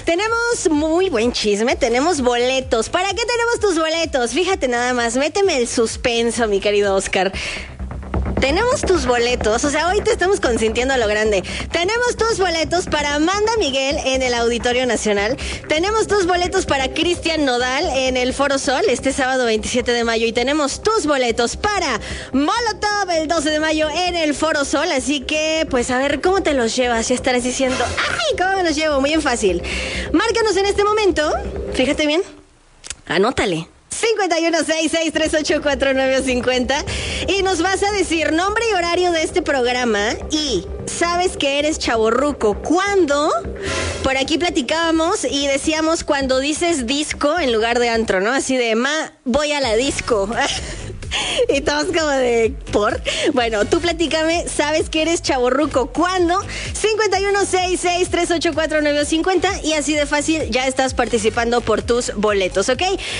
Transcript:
Tenemos muy buen chisme, tenemos boletos. ¿Para qué tenemos tus boletos? Fíjate nada más, méteme el suspenso, mi querido Oscar. Tenemos tus boletos, o sea, hoy te estamos consintiendo a lo grande. Tenemos tus boletos para Amanda Miguel en el Auditorio Nacional. Tenemos tus boletos para Cristian Nodal en el Foro Sol este sábado 27 de mayo. Y tenemos tus boletos para Molotov el 12 de mayo en el Foro Sol. Así que, pues, a ver, ¿cómo te los llevas? Ya estarás diciendo, ¡ay, cómo me los llevo! Muy bien fácil. Márcanos en este momento, fíjate bien, anótale. 5166384950 y nos vas a decir nombre y horario de este programa y sabes que eres chavorruco. ¿Cuándo? Por aquí platicábamos y decíamos cuando dices disco en lugar de antro, ¿no? Así de, voy a la disco. Y todos como de, ¿por? Bueno, tú platícame, sabes que eres chavorruco. ¿Cuándo? 5166384950 y así de fácil ya estás participando por tus boletos, ¿ok?